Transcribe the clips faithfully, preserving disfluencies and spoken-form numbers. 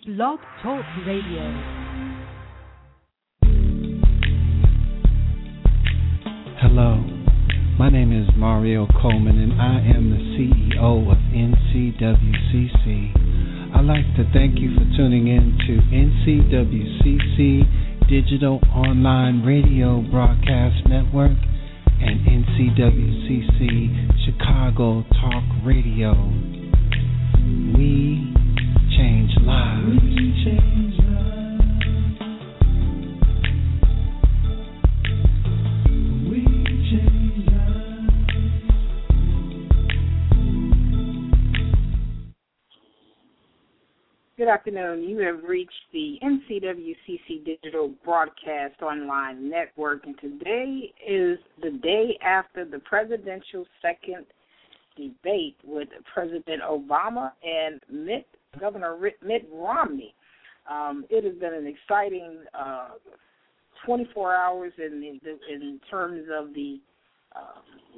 Blog Talk Radio. Hello, my name is Mario Coleman and I am the C E O of N C W C C. I'd like to thank you for tuning in to N C W C C Digital Online Radio Broadcast Network and N C W C C Chicago Talk Radio. We change lives. We change lives. We change lives. Good afternoon. You have reached the N C W C C Digital Broadcast Online Network, and today is the day after the presidential second debate with President Obama and Mitt, Governor Mitt Romney. Um, it has been an exciting uh, twenty-four hours in, in terms of the uh,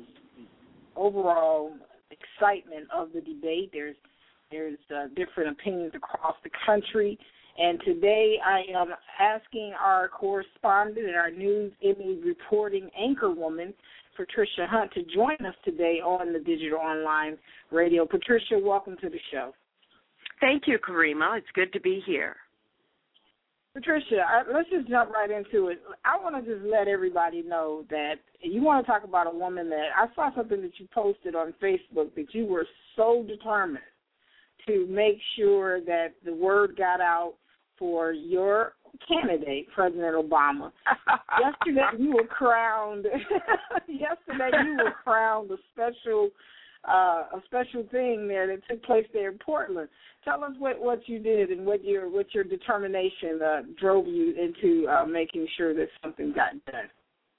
overall excitement of the debate. There's There's uh, different opinions across the country. And today I am asking our correspondent and our News Emmy reporting anchor woman, Patricia Hunt, to join us today on the Digital Online Radio. Patricia, welcome to the show. Thank you, Karima. It's good to be here. Patricia, I, let's just jump right into it. I want to just let everybody know that you want to talk about a woman that I saw something that you posted on Facebook that you were so determined to make sure that the word got out for your candidate, President Obama. Yesterday you were crowned. yesterday you were crowned a special, uh, a special thing there that took place there in Portland. Tell us what, what you did and what your what your determination uh, drove you into uh, making sure that something got done.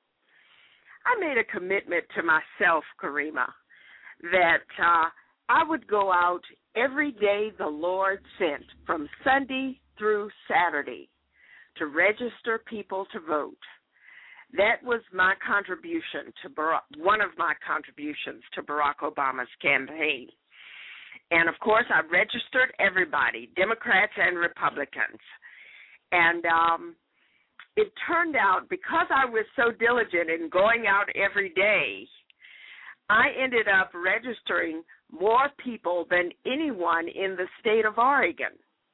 I made a commitment to myself, Karima, that uh, I would go out every day the Lord sent, from Sunday through Saturday, to register people to vote. That was my contribution to Barack, one of my contributions to Barack Obama's campaign. And, of course, I registered everybody, Democrats and Republicans. And um, it turned out, because I was so diligent in going out every day, I ended up registering more people than anyone in the state of Oregon.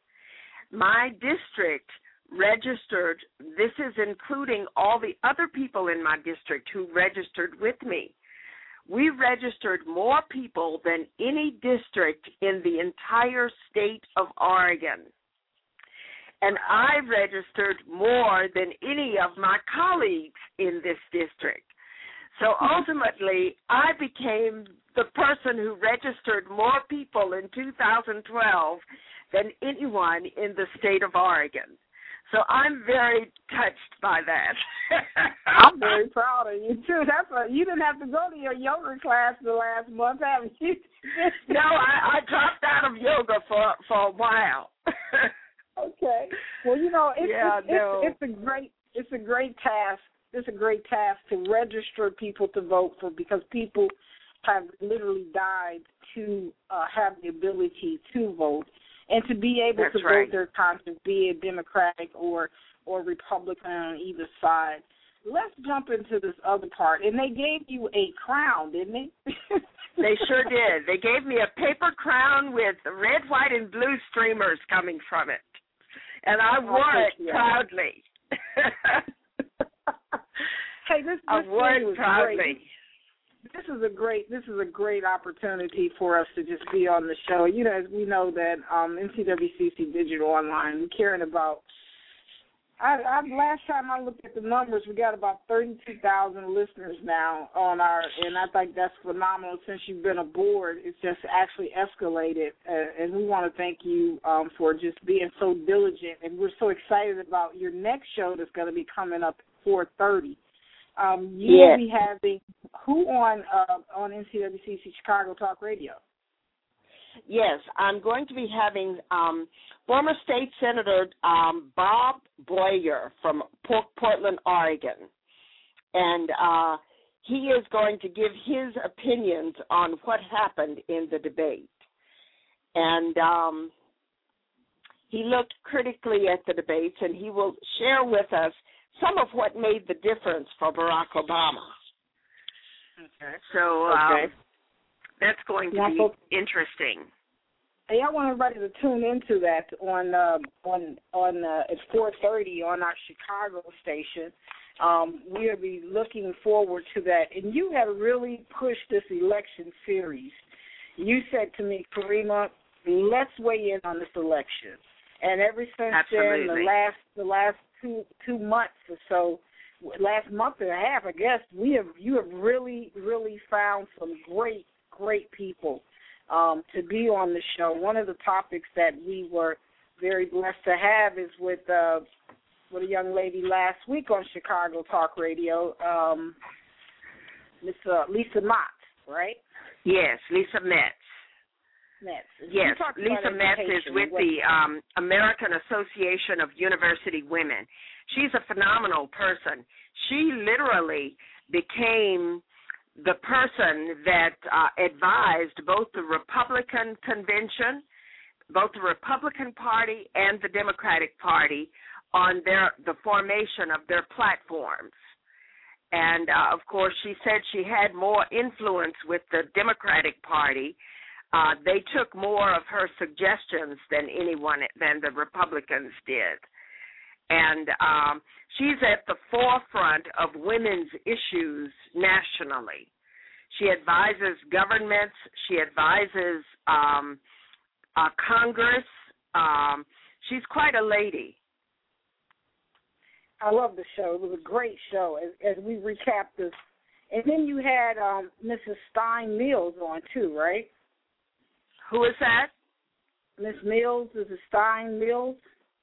My district registered, this is including all the other people in my district who registered with me. We registered more people than any district in the entire state of Oregon. And I registered more than any of my colleagues in this district. So ultimately, I became the person who registered more people in two thousand twelve than anyone in the state of Oregon. So I'm very touched by that. I'm very proud of you, too. That's a, you didn't have to go to your yoga class the last month, have you? No, I, I dropped out of yoga for, for a while. Okay. Well, you know, it's, yeah, it's, no. it's, it's a great it's a great task. It's a great task to register people to vote for, because people have literally died to uh, have the ability to vote and to be able That's to right. vote their conscience, be it Democratic or or Republican on either side. Let's jump into this other part. And they gave you a crown, didn't they? They sure did. They gave me a paper crown with red, white, and blue streamers coming from it. And I wore it yeah. proudly. Hey, this, this I wore it proudly. Great. This is a great this is a great opportunity for us to just be on the show. You know, as we know that um, N C W C C Digital Online, we're caring about. I, I last time I looked at the numbers, we got about thirty-two thousand listeners now on our, and I think that's phenomenal. Since you've been aboard, it's just actually escalated, uh, and we want to thank you um, for just being so diligent. And we're so excited about your next show that's going to be coming up at four thirty. Um, you yes. will be having who on uh, on N C W C C Chicago Talk Radio? Yes, I'm going to be having um, former State Senator um, Bob Boyer from Portland, Oregon. And uh, he is going to give his opinions on what happened in the debate. And um, he looked critically at the debates, and he will share with us some of what made the difference for Barack Obama. Okay. So um, okay. that's going to now, be folks, interesting. Hey, I want everybody to tune into that on uh, on on uh, at four thirty on our Chicago station. Um, we'll be looking forward to that. And you have really pushed this election series. You said to me, Karima, let's weigh in on this election. And ever since Absolutely. then, the last the last two two months or so, last month and a half, I guess, we have you have really really found some great great people um, to be on the show. One of the topics that we were very blessed to have is with uh, with a young lady last week on Chicago Talk Radio, um, Miss uh, Lisa Mott, right? Yes, Lisa Metz. Metz. Yes, Lisa Metz is with the um, American Association of University Women. She's a phenomenal person. She literally became the person that uh, advised both the Republican convention, both the Republican Party and the Democratic Party on their the formation of their platforms. And, uh, of course, she said she had more influence with the Democratic Party. Uh, they took more of her suggestions than anyone, than the Republicans did. And um, she's at the forefront of women's issues nationally. She advises governments. She advises um, uh, Congress. Um, she's quite a lady. I love the show. It was a great show as, as we recap this. And then you had um, Missus Stein Mills on too, right? Who is that? Miss Mills, is it Stein Mills?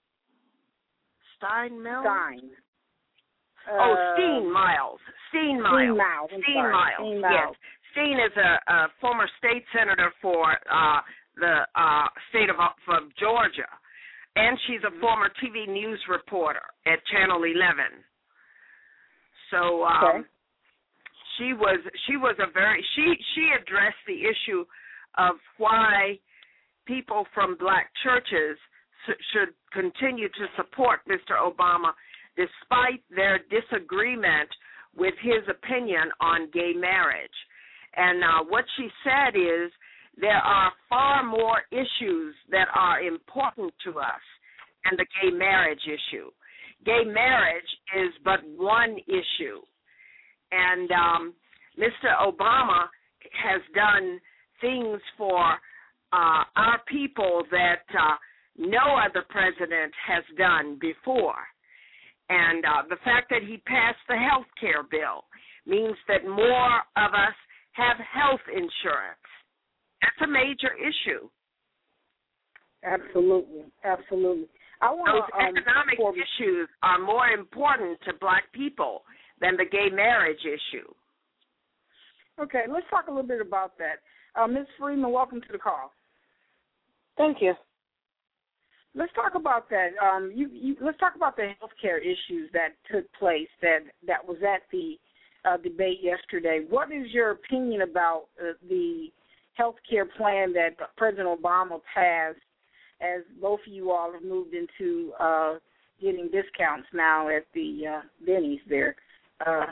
Stein Mills? Stein. Oh, uh, Steen Miles. Steen Miles. Steen Miles. I'm Steen sorry. Miles. Steen Yes. Miles. Steen is a, a former state senator for uh, the uh, state of, of Georgia. And she's a former T V news reporter at Channel eleven. So um, okay. she was she was a very she she addressed the issue of why people from black churches should continue to support Mister Obama despite their disagreement with his opinion on gay marriage. And uh, what she said is, there are far more issues that are important to us than the gay marriage issue. Gay marriage is but one issue. And um, Mister Obama has done things for uh, our people that uh, no other president has done before. And uh, the fact that he passed the health care bill means that more of us have health insurance. That's a major issue. Absolutely, absolutely. I want Those um, economic for, issues are more important to black people than the gay marriage issue. Okay, let's talk a little bit about that. Uh, Miz Freeman, welcome to the call. Thank you. Let's talk about that. Um, you, you, let's talk about the health care issues that took place that, that was at the uh, debate yesterday. What is your opinion about uh, the health care plan that President Obama passed, as both of you all have moved into uh, getting discounts now at the uh, Denny's there, uh,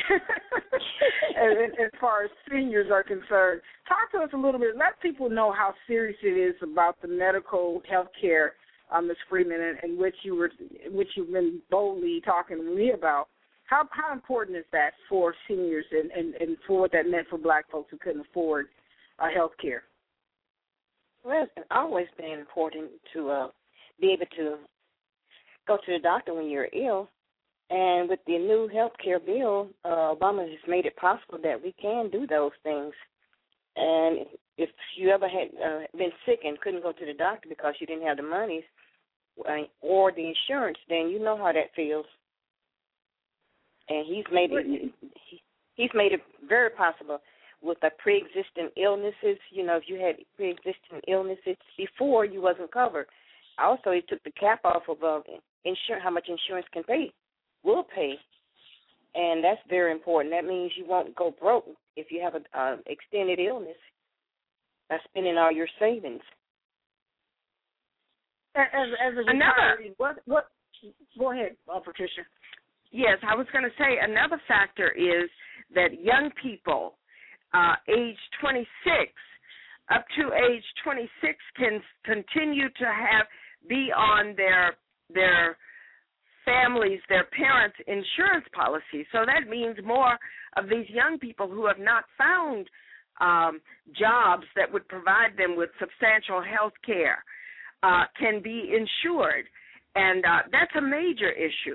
as, as far as seniors are concerned? Talk to us a little bit. Let people know how serious it is about the medical health care, uh, Miz Freeman, and, and which you were, which you've been boldly talking to me about. How how important is that for seniors and, and, and for what that meant for black folks who couldn't afford uh, health care? Well, it's always been important to uh, be able to go to the doctor when you're ill. And with the new health care bill, uh, Obama has made it possible that we can do those things. And if you ever had uh, been sick and couldn't go to the doctor because you didn't have the monies uh, or the insurance, then you know how that feels. And he's made it. He, he's made it very possible with the pre-existing illnesses. You know, if you had pre-existing illnesses before, you wasn't covered. Also, he took the cap off of uh, insur- how much insurance can pay, will pay, and that's very important. That means you won't go broke if you have an uh, extended illness by spending all your savings. As, as a retiree, what, what, go ahead, uh, Patricia. Yes, I was going to say another factor is that young people, uh, age twenty-six, up to age twenty-six, can continue to have be on their their families, their parents' insurance policy. So that means more of these young people who have not found um, jobs that would provide them with substantial health care uh, can be insured, and uh, that's a major issue.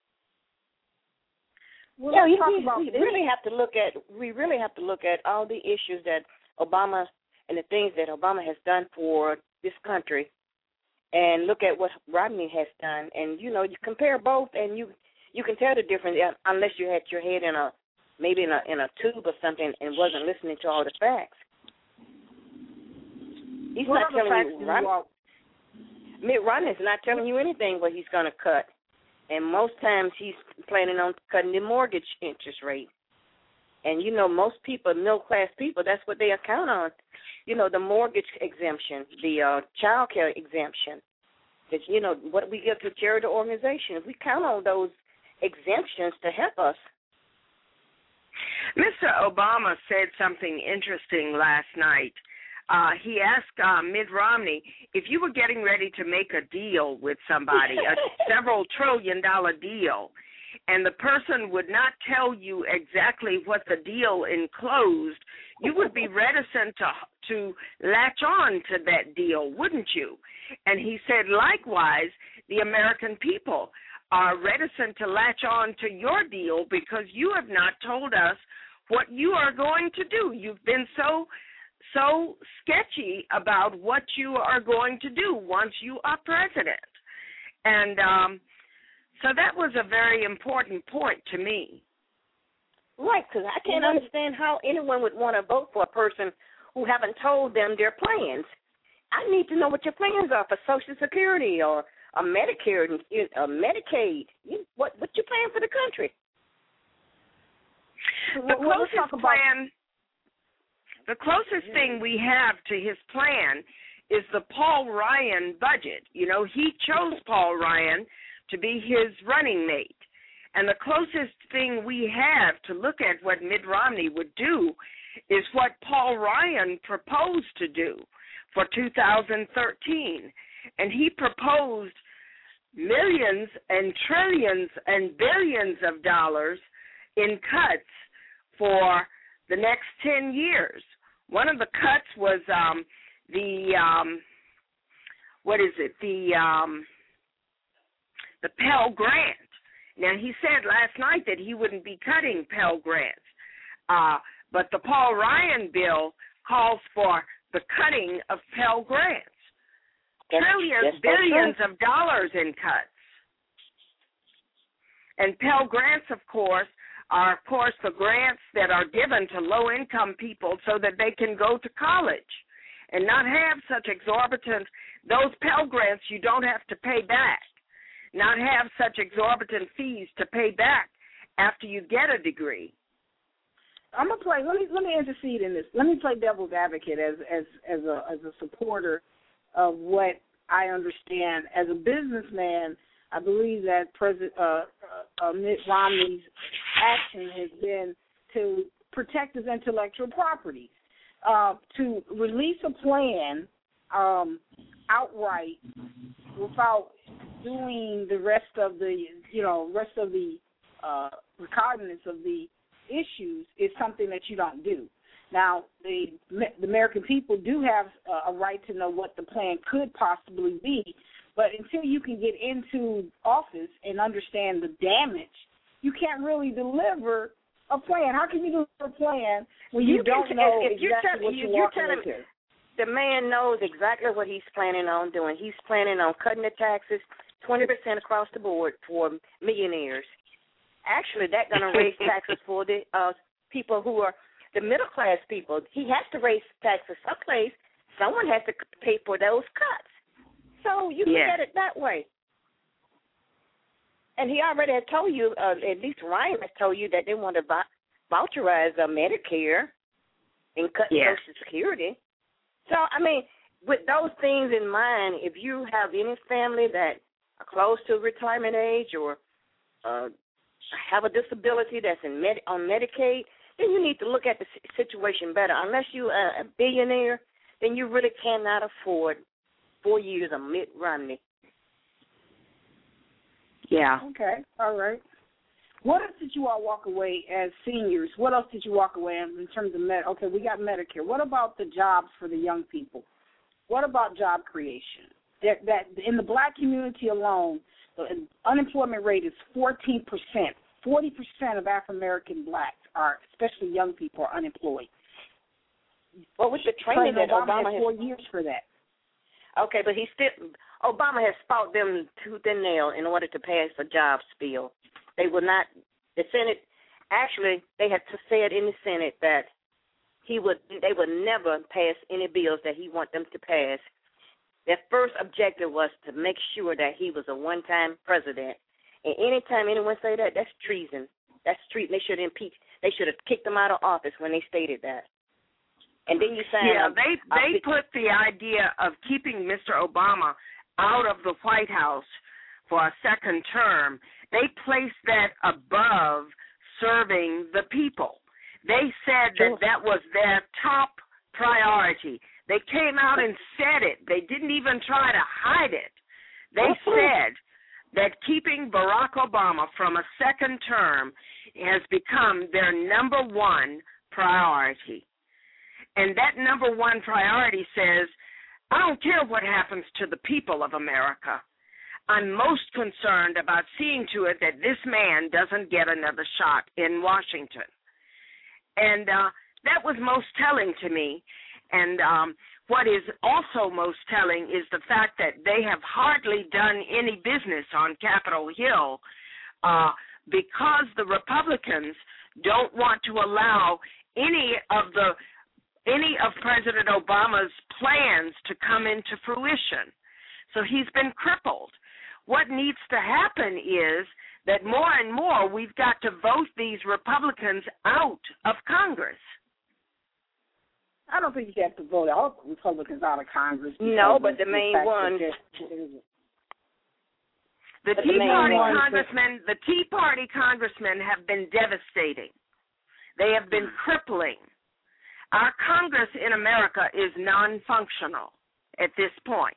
Well, yeah, we, we really have to look at we really have to look at all the issues that Obama and the things that Obama has done for this country, and look at what Romney has done, and you know, you compare both, and you you can tell the difference unless you had your head in a maybe in a in a tube or something and wasn't listening to all the facts. He's what not telling you. Romney, Mitt Romney's not telling you anything what he's going to cut. And most times he's planning on cutting the mortgage interest rate. And, you know, most people, middle-class people, that's what they account on. You know, the mortgage exemption, the uh, child care exemption, that, you know, what we give to charity organizations. We count on those exemptions to help us. Mister Obama said something interesting last night. Uh, he asked uh, Mitt Romney, if you were getting ready to make a deal with somebody, a several trillion dollar deal, and the person would not tell you exactly what the deal enclosed, you would be reticent to to latch on to that deal, wouldn't you? And he said, likewise, the American people are reticent to latch on to your deal because you have not told us what you are going to do. You've been so so sketchy about what you are going to do once you are president. And um, so that was a very important point to me. Right, because I can't understand how anyone would want to vote for a person who haven't told them their plans. I need to know what your plans are for Social Security or a Medicare, a Medicaid. You, what what's your plan for the country? The closest plan... The closest thing we have to his plan is the Paul Ryan budget. You know, he chose Paul Ryan to be his running mate. And the closest thing we have to look at what Mitt Romney would do is what Paul Ryan proposed to do for two thousand thirteen. And he proposed millions and trillions and billions of dollars in cuts for the next ten years. One of the cuts was um, the, um, what is it, the um, the Pell Grant. Now, he said last night that he wouldn't be cutting Pell Grants, uh, but the Paul Ryan bill calls for the cutting of Pell Grants. That's, Trillions, that's billions right. of dollars in cuts. And Pell Grants, of course, are, of course, the grants that are given to low-income people so that they can go to college and not have such exorbitant, those Pell Grants you don't have to pay back, not have such exorbitant fees to pay back after you get a degree. I'm gonna play. Let me let me intercede in this. Let me play devil's advocate as as as a as a supporter of what I understand as a businessman. I believe that President uh, uh, Mitt Romney's action has been to protect his intellectual property, uh, to release a plan um, outright without doing the rest of the you know rest of the uh, recognizance of the issues is something that you don't do. Now, the, the American people do have a right to know what the plan could possibly be, but until you can get into office and understand the damage, you can't really deliver a plan. How can you deliver a plan when you, you don't can, know if, if exactly what you're, you're walking into? The man knows exactly what he's planning on doing. He's planning on cutting the taxes twenty percent across the board for millionaires. Actually, that's going to raise taxes for the uh, people who are the middle-class people. He has to raise taxes someplace. Someone has to pay for those cuts. So you can yeah. get it that way. And he already had told you, uh, at least Ryan has told you, that they want to voucherize uh, Medicare and cut yeah. Social Security. So, I mean, with those things in mind, if you have any family that are close to retirement age or uh, have a disability that's in med- on Medicaid, then you need to look at the situation better. Unless you're a billionaire, then you really cannot afford four years of Mitt Romney. Yeah. Okay. All right. What else did you all walk away as seniors? What else did you walk away in terms of med? Okay, we got Medicare. What about the jobs for the young people? What about job creation? That, that in the black community alone, the unemployment rate is fourteen percent. forty percent of African American blacks are, especially young people, are unemployed. Well, with the training that Obama, Obama had has four years for that. Okay, but he still Obama has fought them tooth and nail in order to pass a jobs bill. They would not. The Senate actually they had said in the Senate that he would they would never pass any bills that he want them to pass. Their first objective was to make sure that he was a one-time president. And anytime anyone say that, that's treason. That's treason. They should impeach. They should have kicked him out of office when they stated that. And then you say, yeah, they they put the idea of keeping Mister Obama out of the White House for a second term. They placed that above serving the people. They said that that was their top priority. They came out and said it. They didn't even try to hide it. They said that keeping Barack Obama from a second term has become their number one priority. And that number one priority says, I don't care what happens to the people of America. I'm most concerned about seeing to it that this man doesn't get another shot in Washington. And uh, that was most telling to me. And um, what is also most telling is the fact that they have hardly done any business on Capitol Hill uh, because the Republicans don't want to allow any of the any of President Obama's plans to come into fruition. So he's been crippled. What needs to happen is that more and more we've got to vote these Republicans out of Congress. I don't think you have to vote all Republicans out of Congress. No, but the main ones. The Tea Party congressmen, the Tea Party congressmen have been devastating. They have been crippling. Our Congress in America is non-functional at this point.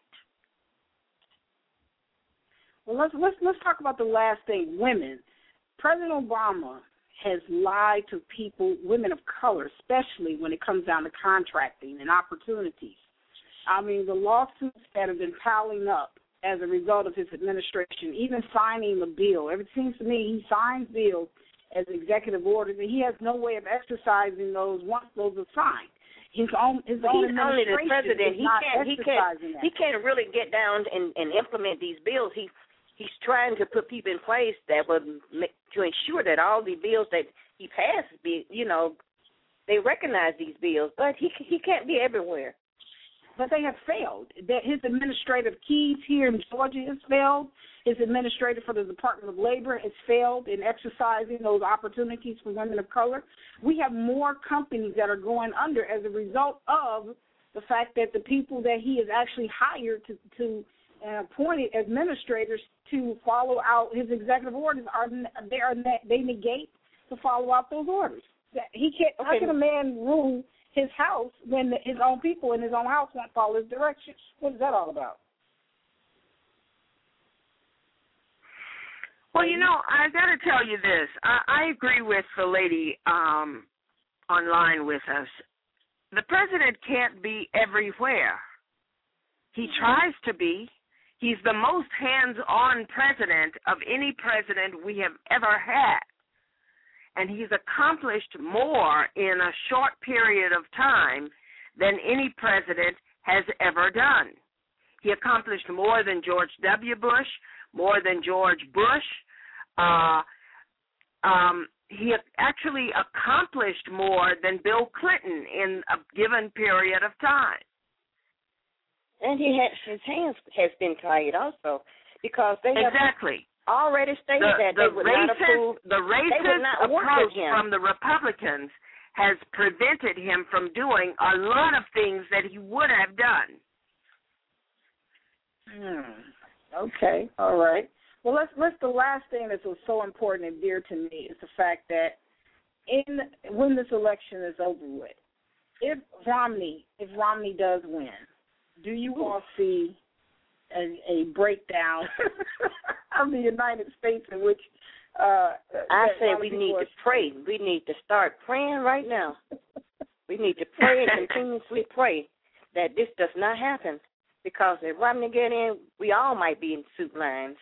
Well, let's let's let's talk about the last thing, women. President Obama has lied to people, women of color, especially when it comes down to contracting and opportunities. I mean, the lawsuits that have been piling up as a result of his administration, even signing the bill. It seems to me he signs bills as executive orders, and he has no way of exercising those once those are signed. His own, his own He's only the president. He can't. He can't. That. He can't really get down and, and implement these bills. He he's trying to put people in place that would make, to ensure that all the bills that he passes, be you know, they recognize these bills. But he he can't be everywhere. But they have failed. That his administrative keys here in Georgia has failed. His administrator for the Department of Labor has failed in exercising those opportunities for women of color. We have more companies that are going under as a result of the fact that the people that he has actually hired to, to uh, appointed administrators to follow out his executive orders are they are they negate to follow out those orders. That he can't. Okay. How can a man rule his house when the, his own people in his own house won't follow his directions? What is that all about? Well, you know, I got to tell you this. I, I agree with the lady um, online with us. The president can't be everywhere. He tries to be. He's the most hands-on president of any president we have ever had. And he's accomplished more in a short period of time than any president has ever done. He accomplished more than George W. Bush, more than George Bush. Uh, um, he actually accomplished more than Bill Clinton in a given period of time. And he has, his hands has been tied also because they exactly. have already stated the, that the they would racist, not approve. The racist not approach from the Republicans has prevented him from doing a lot of things that he would have done. Hmm. Okay. All right. Well, let's let's. The last thing that's so important and dear to me is the fact that in when this election is over with, if Romney if Romney does win, do you all see a, a breakdown of the United States in which uh, I say we need to pray. We need to start praying right now. We need to pray and continuously pray that this does not happen, because if Romney get in, we all might be in soup lines.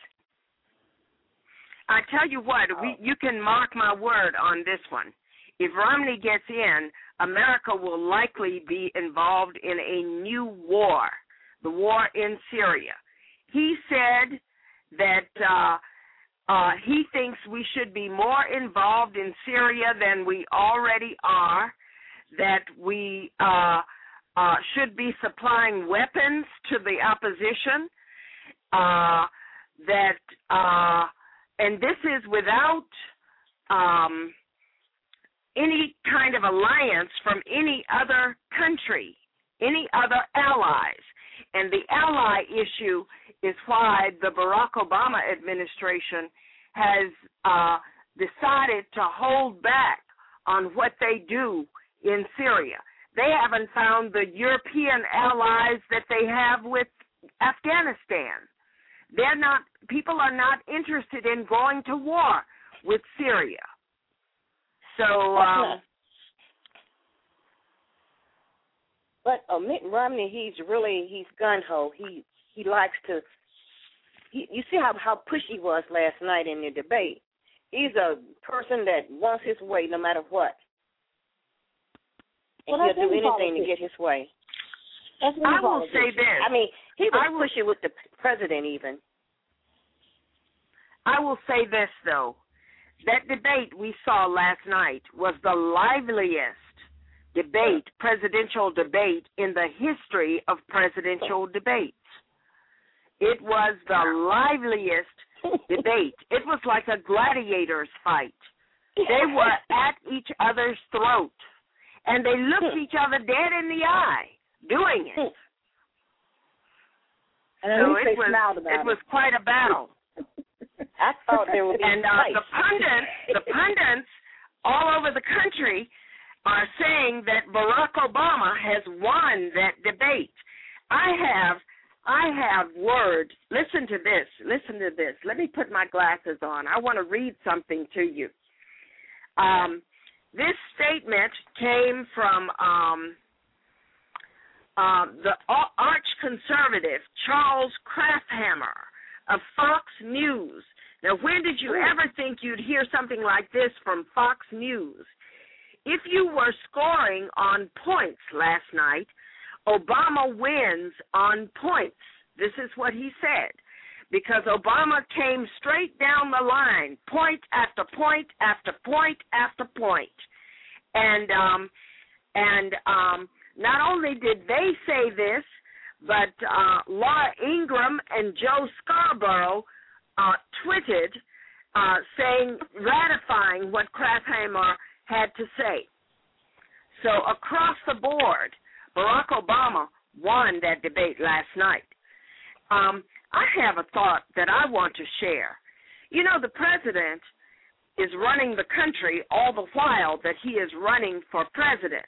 I tell you what, we, you can mark my word on this one. If Romney gets in, America will likely be involved in a new war, the war in Syria. He said that uh, uh, he thinks we should be more involved in Syria than we already are, that we uh, uh, should be supplying weapons to the opposition, uh, that, uh, and this is without um, any kind of alliance from any other country, any other allies. And the ally issue is why the Barack Obama administration has uh, decided to hold back on what they do in Syria. They haven't found the European allies that they have with Afghanistan. They're not, people are not interested in going to war with Syria. So, um, but uh, Mitt Romney, he's really, he's gun-ho. He he likes to, he, you see how, how pushy he was last night in the debate. He's a person that wants his way no matter what. And well, he'll do anything politics. to get his way. That's I will say this. I mean, he was will, pushy with the president even. I will say this, though. That debate we saw last night was the liveliest debate, presidential debate, in the history of presidential debates. It was the liveliest debate. It was like a gladiator's fight. They were at each other's throat, and they looked each other dead in the eye doing it. And so it they was, smiled about it was quite a battle. I thought there would be and uh, the pundits, the pundits all over the country are saying that Barack Obama has won that debate. I have, I have word. Listen to this. Listen to this. Let me put my glasses on. I want to read something to you. Um, this statement came from um, uh, the arch conservative Charles Krafthammer of Fox News. Now, when did you ever think you'd hear something like this from Fox News? If you were scoring on points last night, Obama wins on points. This is what he said, because Obama came straight down the line, point after point after point after point. And um, and um, not only did they say this, but uh, Laura Ingraham and Joe Scarborough uh, tweeted uh, saying, ratifying what Krafthammer had to say. So across the board, Barack Obama won that debate last night. Um, I have a thought that I want to share. You know, the president is running the country all the while that he is running for president.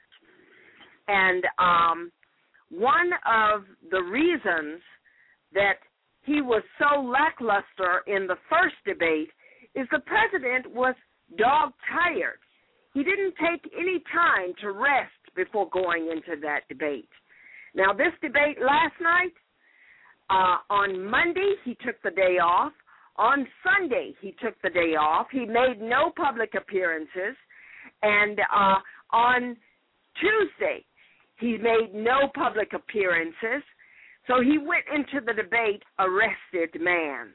And um, one of the reasons that he was so lackluster in the first debate is the president was dog-tired. He didn't take any time to rest before going into that debate. Now, this debate last night, uh, on Monday, he took the day off. On Sunday, he took the day off. He made no public appearances. And uh, on Tuesday, he made no public appearances. So he went into the debate a rested man.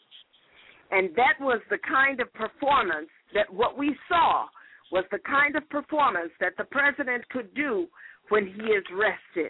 And that was the kind of performance that what we saw was the kind of performance that the president could do when he is rested.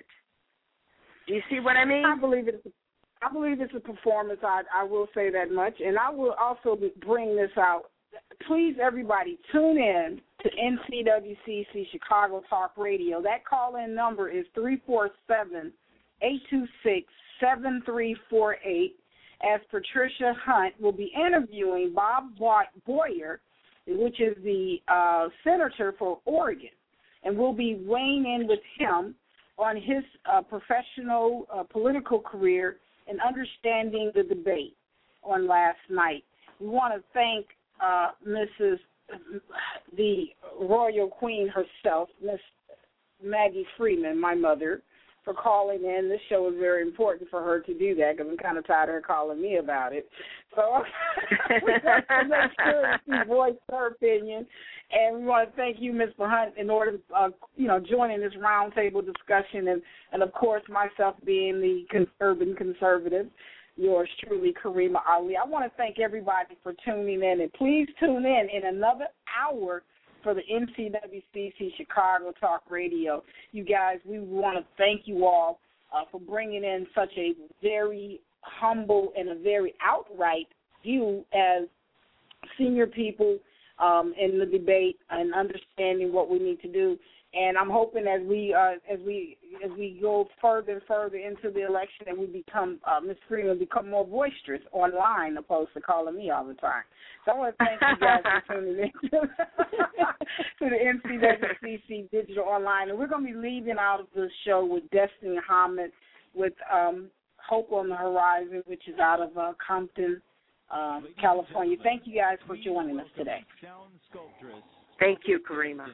Do you see what I mean? I believe it's. I believe it's a performance. I I will say that much, and I will also bring this out. Please, everybody, tune in to N C W C C Chicago Talk Radio. That call-in number is three four seven, eight two six, seven three four eight, as Patricia Hunt will be interviewing Bob Boyer, which is the uh, senator for Oregon, and we'll be weighing in with him on his uh, professional uh, political career and understanding the debate on last night. We want to thank uh, Missus the Royal Queen herself, Miss Maggie Freeman, my mother, for calling in. This show is very important for her to do that because I'm kind of tired of her calling me about it. So we want to make sure she voiced her opinion. And we want to thank you, Miz Hunt, in order to, uh, you know, joining this roundtable discussion. And, and, of course, myself being the con- urban conservative, yours truly, Karima Ali. I want to thank everybody for tuning in. And please tune in in another hour for the N C W C C Chicago Talk Radio. You guys, we want to thank you all uh, for bringing in such a very humble and a very outright view as senior people um, in the debate and understanding what we need to do. And I'm hoping as we uh, as we as we go further and further into the election, that we become uh, Miz Freeman become more boisterous online, opposed to calling me all the time. So I want to thank you guys for tuning in to, to the N C W C C Digital Online, and we're going to be leaving out of the show with Destiny Hamid with um, Hope on the Horizon, which is out of uh, Compton, um, California. Thank you guys for joining us today. Thank you, Karima.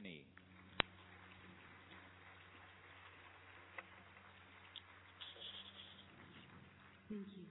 Thank you.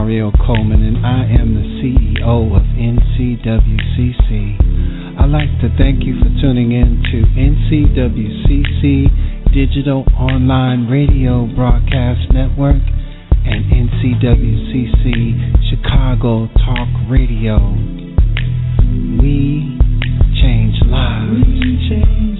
Mario Coleman, and I am the C E O of N C W C C. I'd like to thank you for tuning in to N C W C C Digital Online Radio Broadcast Network and N C W C C Chicago Talk Radio. We change lives. We change